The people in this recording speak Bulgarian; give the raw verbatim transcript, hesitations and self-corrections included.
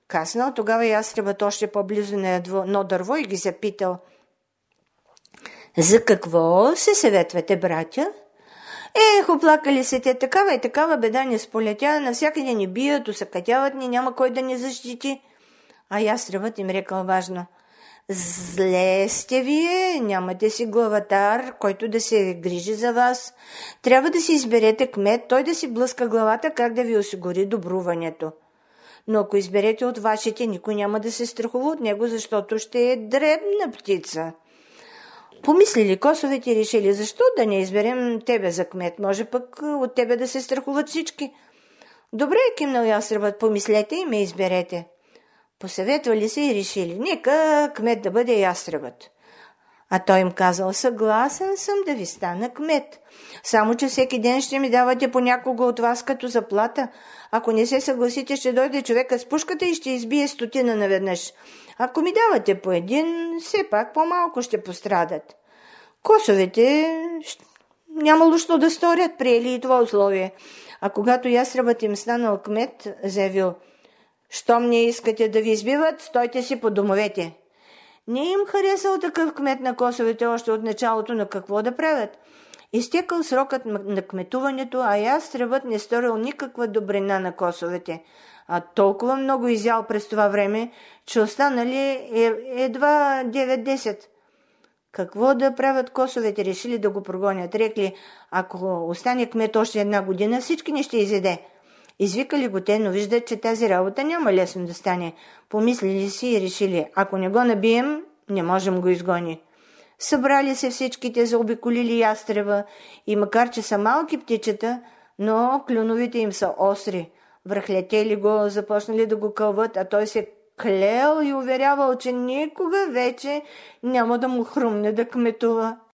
Каснал тогава ястребът още по-близо на едно дърво и ги запитал: за какво се съветвате, братя? Ех, оплакали се те, такава и такава беда ни сполетя, навсякъде ни бият, усъкатяват ни, няма кой да ни защити. А ястребът им рекал важно: зле сте вие, нямате си главатар, който да се грижи за вас. Трябва да си изберете кмет, той да си блъска главата как да ви осигури добруването. Но ако изберете от вашите, никой няма да се страхува от него, защото ще е дребна птица. Помислили косовете и решили: защо да не изберем тебе за кмет? Може пък от тебе да се страхуват всички. Добре, кимнал ястребът, помислете и ме изберете. Посъветвали се и решили: нека кмет да бъде ястребът. А той им казал: съгласен съм да ви стана кмет. Само че всеки ден ще ми давате по някого от вас като заплата. Ако не се съгласите, ще дойде човека с пушката и ще избие стотина наведнъж. Ако ми давате по един, все пак по-малко ще пострадат. Косовете нямало що да сторят, приели и това условие. А когато ястребът им станал кмет, заявил: щом не искате да ви избиват, стойте си по домовете. Не им харесал такъв кмет на косовете още от началото, на какво да правят. Изтекал срокът на кметуването, а ястребът не сторил никаква добрина на косовете. А толкова много изял през това време, че останали е, едва девет-десет. Какво да правят косовете? Решили да го прогонят. Рекли: ако остане кмет още една година, всички ни ще изеде. Извикали го те, но виждат, че тази работа няма лесно да стане. Помислили си и решили: ако не го набием, не можем го изгони. Събрали се всичките, заобиколили ястреба и макар че са малки птичета, но клюновите им са остри. Връхлетели го, започнали да го кълват, а той се клел и уверявал, че никога вече няма да му хрумне да кметува.